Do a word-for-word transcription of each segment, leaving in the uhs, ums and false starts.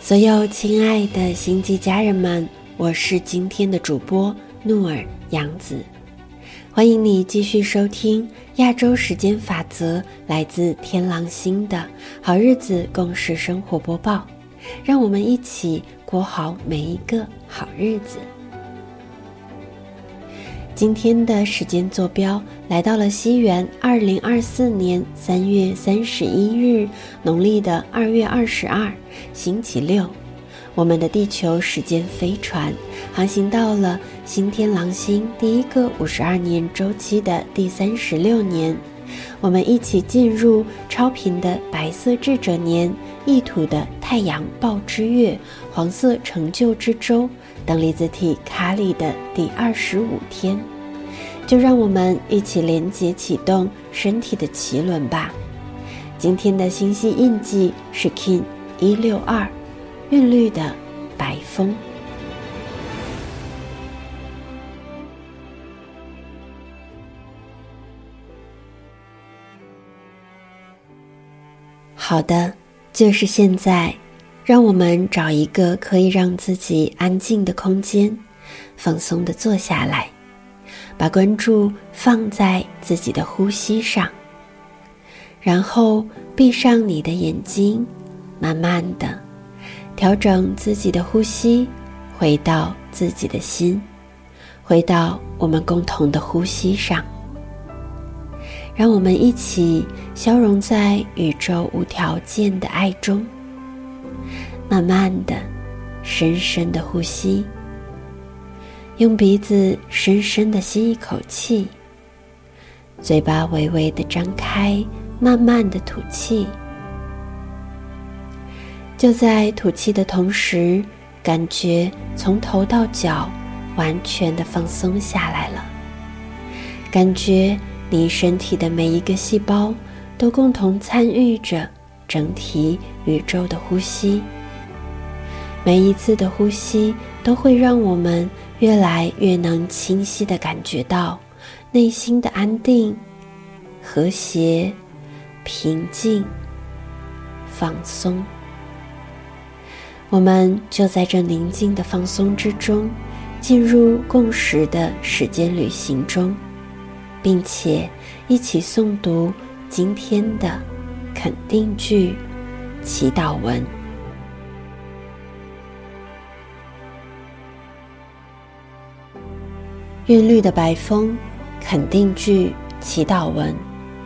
所有亲爱的星际家人们，我是今天的主播怒尔杨子，欢迎你继续收听亚洲时间法则来自天狼星的好日子共识生活播报，让我们一起过好每一个好日子。今天的时间坐标来到了西元二零二四年三月三十一日，农历的二月二十二，星期六。我们的地球时间飞船航行到了新天狼星第一个五十二年周期的第三十六年，我们一起进入超频的白色智者年，意图的太阳报之月，黄色成就之周，等离子体卡里的第二十五天。就让我们一起连接启动身体的脐轮吧。今天的星系印记是 Kin 一六二，韵律的白风。好的，就是现在，让我们找一个可以让自己安静的空间，放松地坐下来，把关注放在自己的呼吸上，然后闭上你的眼睛，慢慢地调整自己的呼吸，回到自己的心，回到我们共同的呼吸上。让我们一起消融在宇宙无条件的爱中，慢慢的深深的呼吸，用鼻子深深的吸一口气，嘴巴微微的张开，慢慢的吐气。就在吐气的同时，感觉从头到脚完全的放松下来了，感觉你身体的每一个细胞都共同参与着整体宇宙的呼吸。每一次的呼吸都会让我们越来越能清晰地感觉到内心的安定、和谐、平静、放松。我们就在这宁静的放松之中，进入共识的时间旅行中，并且一起诵读今天的肯定句祈祷文。韵律的白风肯定句祈祷文。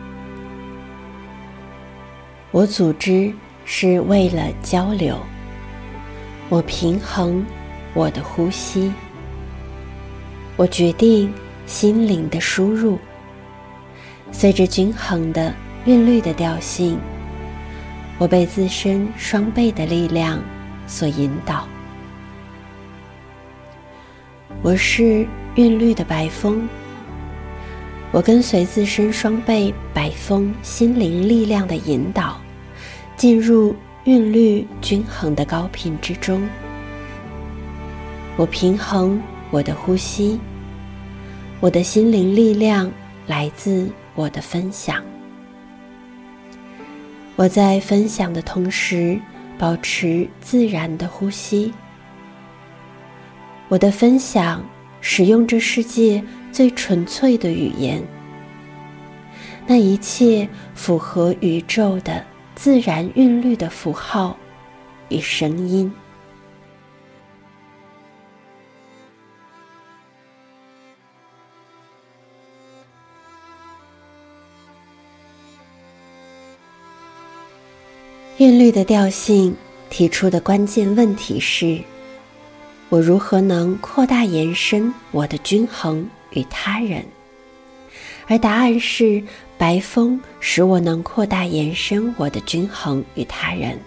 我组织是为了交流，我平衡我的呼吸，我决定心灵的输入，随着均衡的韵律的调性，我被自身双倍的力量所引导。我是韵律的白风，我跟随自身双倍白风心灵力量的引导，进入韵律均衡的高频之中。我平衡我的呼吸，我的心灵力量来自我的分享。我在分享的同时，保持自然的呼吸。我的分享使用这世界最纯粹的语言，那一切符合宇宙的自然韵律的符号与声音。韵律的调性提出的关键问题是：我如何能扩大延伸我的均衡与他人？而答案是，白风使我能扩大延伸我的均衡与他人。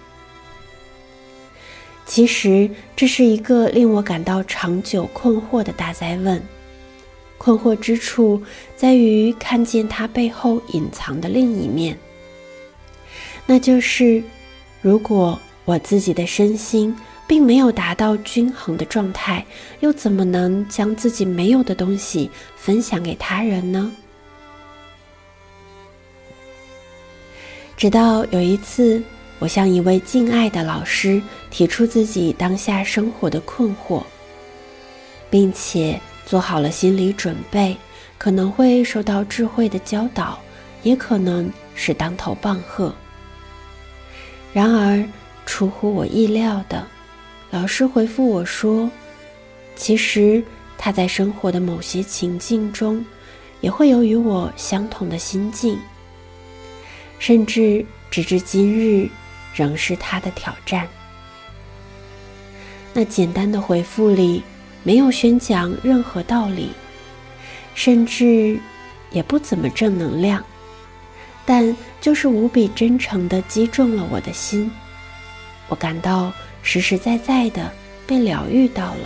其实这是一个令我感到长久困惑的大哉问，困惑之处在于看见它背后隐藏的另一面，那就是如果我自己的身心并没有达到均衡的状态，又怎么能将自己没有的东西分享给他人呢？直到有一次， 我向一位敬爱的老师提出自己当下生活的困惑，并且做好了心理准备，可能会受到智慧的教导，也可能是当头棒喝。然而出乎我意料的，老师回复我说，其实他在生活的某些情境中也会有与我相同的心境，甚至直至今日仍是他的挑战。那简单的回复里没有宣讲任何道理，甚至也不怎么正能量，但就是无比真诚地击中了我的心，我感到实实在在地被疗愈到了。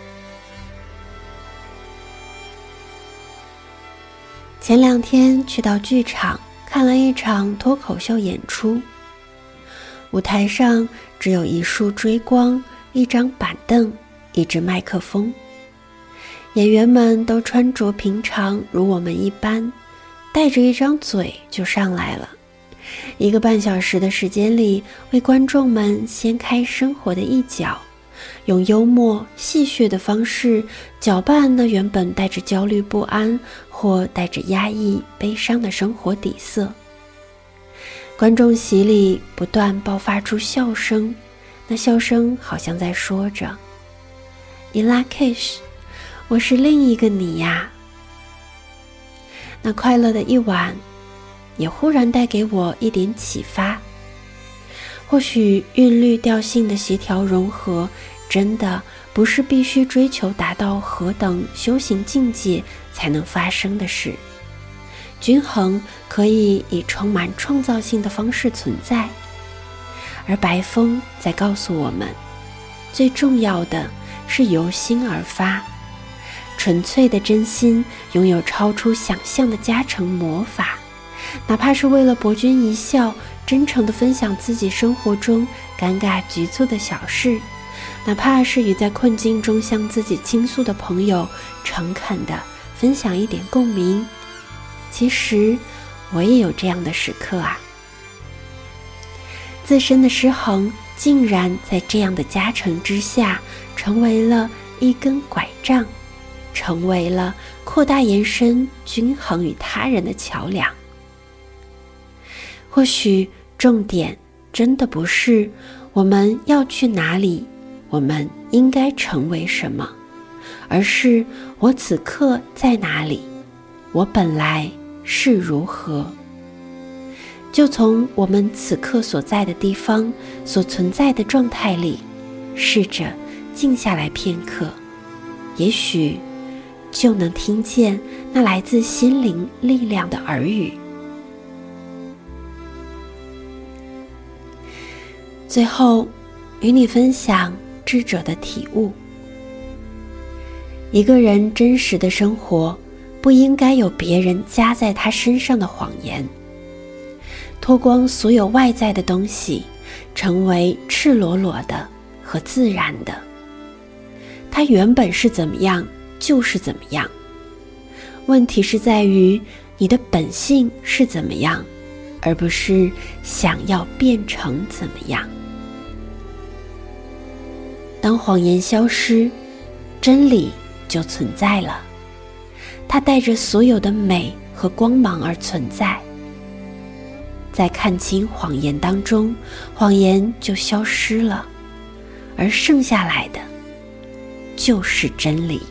前两天去到剧场看了一场脱口秀演出，舞台上只有一束追光，一张板凳，一支麦克风，演员们都穿着平常如我们一般，带着一张嘴就上来了。一个半小时的时间里，为观众们掀开生活的一角，用幽默戏谑的方式搅拌那原本带着焦虑不安或带着压抑悲伤的生活底色。观众席里不断爆发出笑声，那笑声好像在说着 Elakish， 我是另一个你呀。那快乐的一晚也忽然带给我一点启发，或许韵律调性的协调融合真的不是必须追求达到何等修行境界才能发生的事，均衡可以以充满创造性的方式存在。而白风在告诉我们，最重要的是由心而发，纯粹的真心拥有超出想象的加成魔法，哪怕是为了博君一笑，真诚地分享自己生活中尴尬局促的小事，哪怕是与在困境中向自己倾诉的朋友诚恳地分享一点共鸣。其实我也有这样的时刻啊，自身的失衡竟然在这样的加成之下成为了一根拐杖，成为了扩大延伸均衡与他人的桥梁。或许重点真的不是我们要去哪里，我们应该成为什么，而是我此刻在哪里，我本来是如何。就从我们此刻所在的地方，所存在的状态里，试着静下来片刻，也许就能听见那来自心灵力量的耳语。最后与你分享智者的体悟，一个人真实的生活不应该有别人加在他身上的谎言，脱光所有外在的东西，成为赤裸裸的和自然的。他原本是怎么样就是怎么样，问题是在于你的本性是怎么样，而不是想要变成怎么样。当谎言消失，真理就存在了，它带着所有的美和光芒而存在。在看清谎言当中，谎言就消失了，而剩下来的就是真理。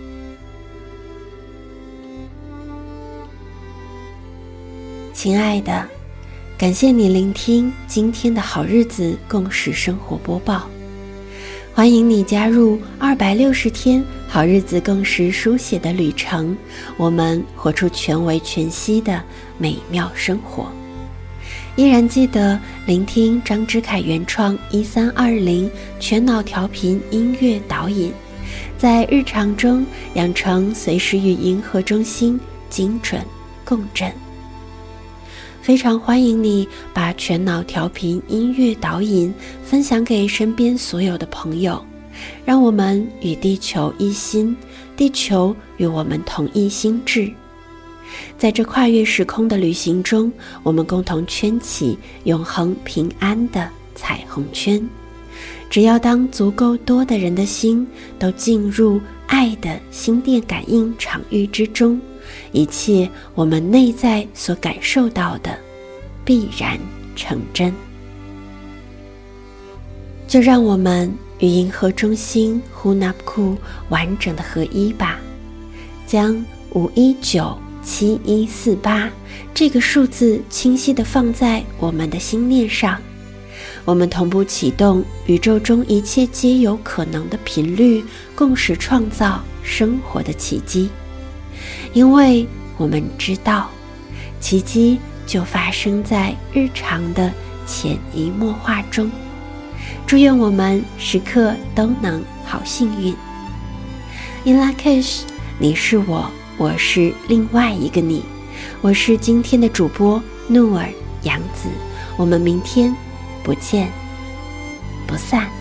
亲爱的，感谢你聆听今天的好日子共识生活播报，欢迎你加入二百六十天好日子共识书写的旅程，我们活出全为全息的美妙生活。依然记得聆听张之凯原创一三二零全脑调频音乐导引，在日常中养成随时与银河中心精准共振。非常欢迎你把全脑调频音乐导引分享给身边所有的朋友，让我们与地球一心，地球与我们同一心智。 在这跨越时空的旅行中，我们共同圈起永恒平安的彩虹圈。只要当足够多的人的心都进入爱的心电感应场域之中，一切我们内在所感受到的必然成真。就让我们与银河中心呼纳库完整的合一吧，将五一九七一四八这个数字清晰地放在我们的心念上。我们同步启动宇宙中一切皆有可能的频率，共识创造生活的奇迹。因为我们知道，奇迹就发生在日常的潜移默化中。祝愿我们时刻都能好幸运。In Lak'ech， 你是我，我是另外一个你。我是今天的主播努尔杨子，我们明天不见不散。